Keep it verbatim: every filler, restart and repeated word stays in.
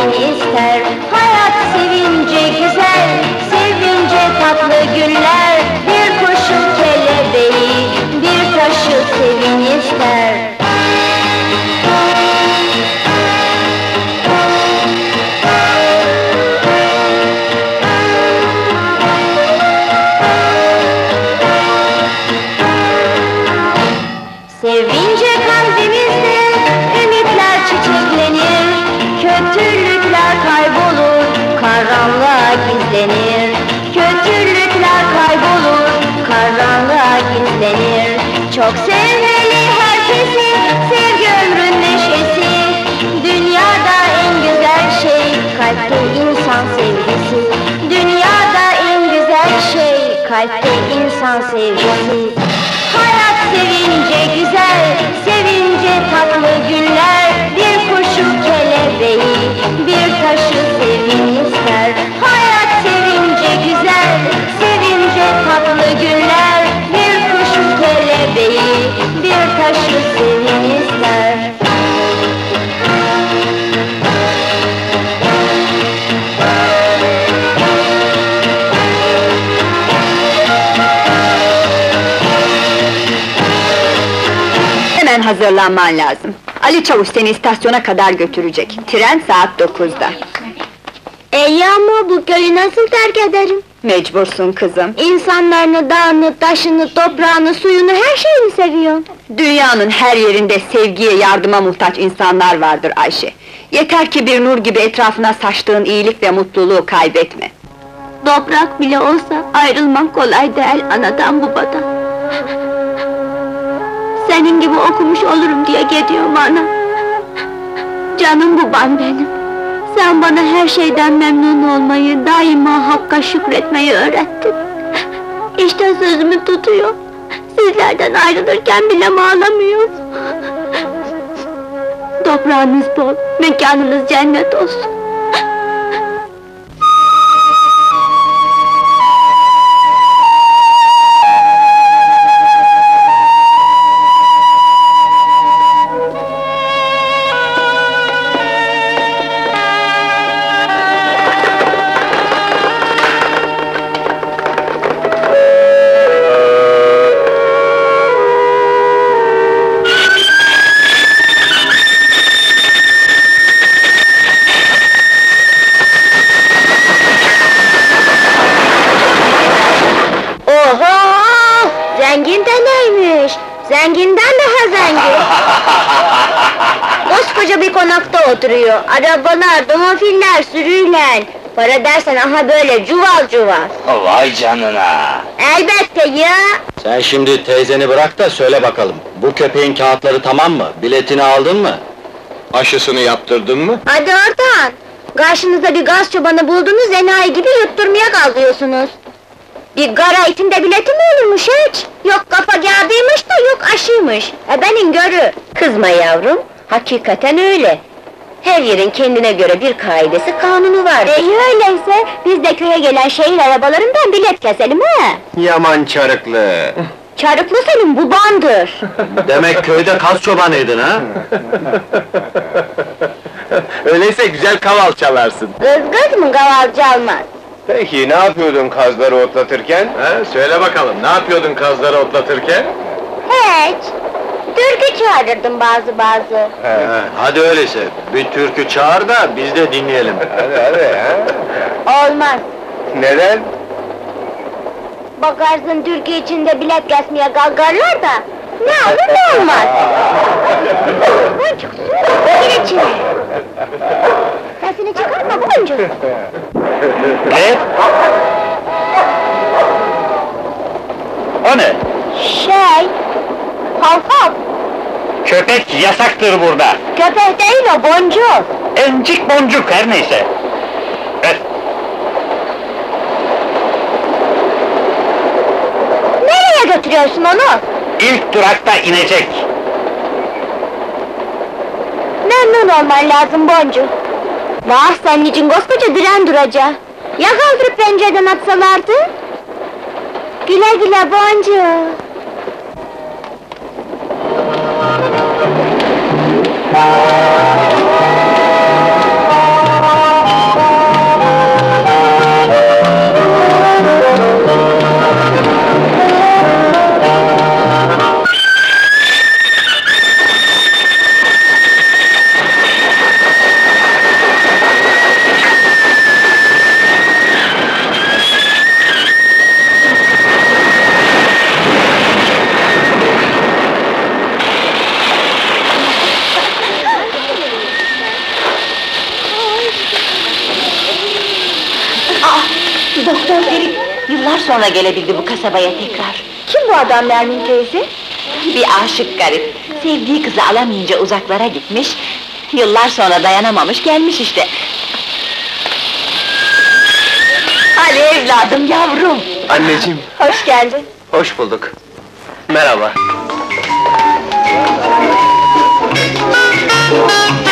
sevin ister. Hayat sevince güzel, sevince tatlı günler. Bir kuşu kelebeği, bir taşı sevin ister. Sevince kalbimizde ümitler çiçeklenir, kötülükler kaybolur, karanlığa gizlenir. Kötülükler kaybolur, karanlığa gizlenir. Çok sevmeli herkesi, sevgi ömrün neşesi. Dünyada en güzel şey, kalpte insan sevgisi. Dünyada en güzel şey, kalpte insan sevgisi. Hayat sevince güzel, sevince tatlı günler. Bir kuşu kelebeği, bir taşı sevin ister. Hayat sevince güzel, sevince tatlı günler. Bir kuşu kelebeği, bir taşı sevin ister. Hemen hazırlanman lazım. Ali Çavuş seni istasyona kadar götürecek. Tren saat dokuzda. İyi ama bu köyü nasıl terk ederim? Mecbursun kızım. İnsanlarını, dağını, taşını, toprağını, suyunu, her şeyini seviyorum. Dünyanın her yerinde sevgiye, yardıma muhtaç insanlar vardır Ayşe. Yeter ki bir nur gibi etrafına saçtığın iyilik ve mutluluğu kaybetme. Toprak bile olsa ayrılmak kolay değil anadan babadan. Senin gibi okumuş olurum diye gidiyorum ana. Canım babam benim. Sen bana her şeyden memnun olmayı, daima hakka şükretmeyi öğrettin. İşte sözümü tutuyor. Sizlerden ayrılırken bile ağlamıyorum. Toprağınız bol, mekanınız cennet olsun. Zengin de neymiş? Zenginden daha zengin! Koskoca bir konakta oturuyor, arabalar, domofiller sürüyle. Para dersen aha böyle cuval cuval! Vay canına! Elbette ya! Sen şimdi teyzeni bırak da söyle bakalım, bu köpeğin kağıtları tamam mı? Biletini aldın mı? Aşısını yaptırdın mı? Hadi oradan! Karşınızda bir gaz çobanı buldunuz, enayi gibi yutturmaya kalkıyorsunuz! Bir gara itinde bileti mi olurmuş hiç? Yok kafa kağıdıymış da yok aşıymış! E benim görü! Kızma yavrum, hakikaten öyle! Her yerin kendine göre bir kaidesi, kanunu var. E öyleyse, biz de köye gelen şehir arabalarından bilet keselim ha! Yaman çarıklı! Çarıklı senin babandır! Demek köyde kaz çobanıydın ha? Öyleyse güzel kaval çalarsın. Kız kız mı kavalcı almaz? Peki, ne yapıyordun kazları otlatırken? Ha, söyle bakalım, ne yapıyordun kazları otlatırken? Hiç! Türkü çağırırdım bazı bazı. He, hadi öyleyse, bir türkü çağır da biz de dinleyelim. Hadi hadi ha! Olmaz! Neden? Bakarsın Türkiye içinde bilet kesmeye kalkarlar da... Ne olur ne olmaz! Boncuk, gir içine! Sesini çıkarma Boncuk! Ne? O ne? Şey... Hav hav! Köpek yasaktır burada! Köpek değil o, Boncuk! Encik boncuk, her neyse! Evet. Nereye götürüyorsun onu? İlk durakta inecek! Memnun olman lazım Boncuk! Vah, senin için koskoca diren duracak! Ya kaldırıp pencereden atsalardı? Güle güle Boncuk! sonra gelebildi bu kasabaya tekrar. Kim bu adam Nermin teyze? Bir aşık garip, sevdiği kızı alamayınca uzaklara gitmiş, yıllar sonra dayanamamış gelmiş işte. Ali evladım, yavrum! Anneciğim, Hoş geldin. hoş bulduk. Merhaba.